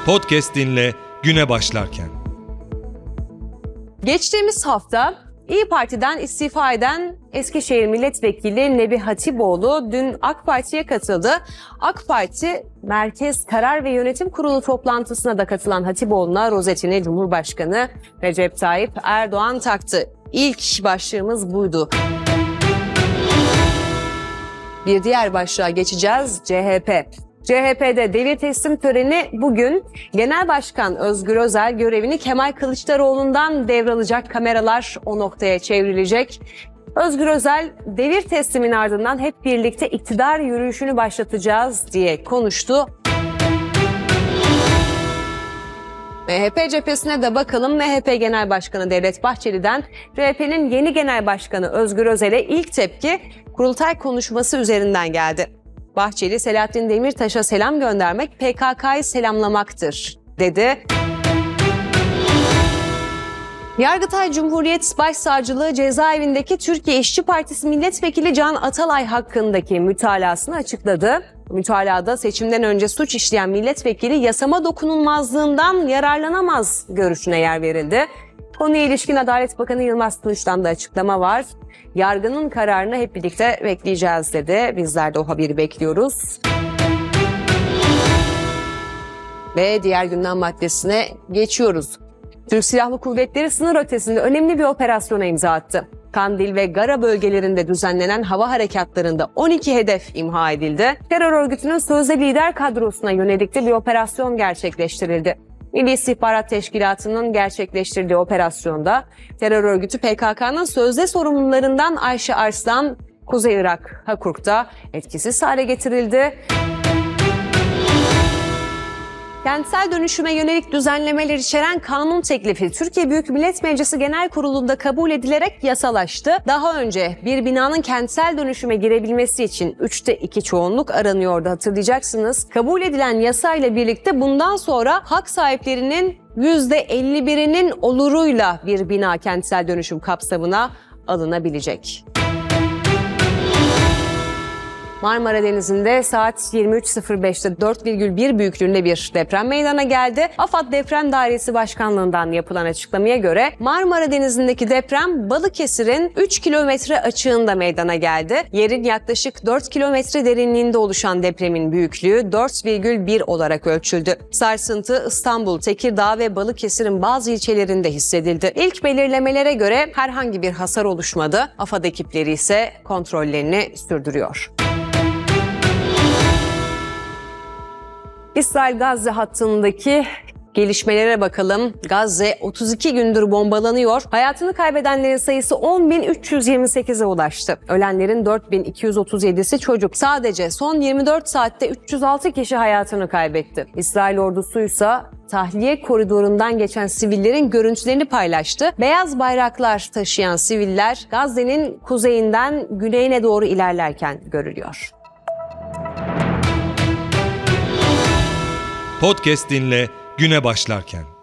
Podcast dinle güne başlarken. Geçtiğimiz hafta İYİ Parti'den istifa eden Eskişehir Milletvekili Nebi Hatipoğlu dün AK Parti'ye katıldı. AK Parti Merkez Karar ve Yönetim Kurulu toplantısına da katılan Hatipoğlu'na rozetini Cumhurbaşkanı Recep Tayyip Erdoğan taktı. İlk başlığımız buydu. Bir diğer başlığa geçeceğiz. CHP. CHP'de devir teslim töreni bugün. Genel Başkan Özgür Özel görevini Kemal Kılıçdaroğlu'ndan devralacak, kameralar o noktaya çevrilecek. Özgür Özel devir teslimin ardından hep birlikte iktidar yürüyüşünü başlatacağız diye konuştu. MHP cephesine de bakalım. MHP Genel Başkanı Devlet Bahçeli'den CHP'nin yeni Genel Başkanı Özgür Özel'e ilk tepki kurultay konuşması üzerinden geldi. Bahçeli, Selahattin Demirtaş'a selam göndermek PKK'yı selamlamaktır, dedi. Yargıtay Cumhuriyet Başsavcılığı cezaevindeki Türkiye İşçi Partisi Milletvekili Can Atalay hakkındaki mütalasını açıkladı. Mütalada seçimden önce suç işleyen milletvekili yasama dokunulmazlığından yararlanamaz görüşüne yer verildi. Konuya ilişkin Adalet Bakanı Yılmaz Tunç'tan da açıklama var. Yargının kararını hep birlikte bekleyeceğiz dedi. Bizler de o haberi bekliyoruz. Ve diğer gündem maddesine geçiyoruz. Türk Silahlı Kuvvetleri sınır ötesinde önemli bir operasyona imza attı. Kandil ve Gara bölgelerinde düzenlenen hava harekatlarında 12 hedef imha edildi. Terör örgütünün sözde lider kadrosuna yönelik de bir operasyon gerçekleştirildi. Milli İstihbarat Teşkilatı'nın gerçekleştirdiği operasyonda terör örgütü PKK'nın sözde sorumlularından Ayşe Arslan, Kuzey Irak Hakurk'ta etkisiz hale getirildi. Kentsel dönüşüme yönelik düzenlemeler içeren kanun teklifi Türkiye Büyük Millet Meclisi Genel Kurulu'nda kabul edilerek yasalaştı. Daha önce bir binanın kentsel dönüşüme girebilmesi için 3'te 2 çoğunluk aranıyordu, hatırlayacaksınız. Kabul edilen yasayla birlikte bundan sonra hak sahiplerinin %51'inin oluruyla bir bina kentsel dönüşüm kapsamına alınabilecek. Marmara Denizi'nde saat 23.05'te 4,1 büyüklüğünde bir deprem meydana geldi. AFAD Deprem Dairesi Başkanlığı'ndan yapılan açıklamaya göre Marmara Denizi'ndeki deprem Balıkesir'in 3 kilometre açığında meydana geldi. Yerin yaklaşık 4 kilometre derinliğinde oluşan depremin büyüklüğü 4,1 olarak ölçüldü. Sarsıntı İstanbul, Tekirdağ ve Balıkesir'in bazı ilçelerinde hissedildi. İlk belirlemelere göre herhangi bir hasar oluşmadı. AFAD ekipleri ise kontrollerini sürdürüyor. İsrail-Gazze hattındaki gelişmelere bakalım. Gazze 32 gündür bombalanıyor. Hayatını kaybedenlerin sayısı 10.328'e ulaştı. Ölenlerin 4.237'si çocuk. Sadece son 24 saatte 306 kişi hayatını kaybetti. İsrail ordusuysa tahliye koridorundan geçen sivillerin görüntülerini paylaştı. Beyaz bayraklar taşıyan siviller Gazze'nin kuzeyinden güneyine doğru ilerlerken görülüyor. Podcast dinle güne başlarken.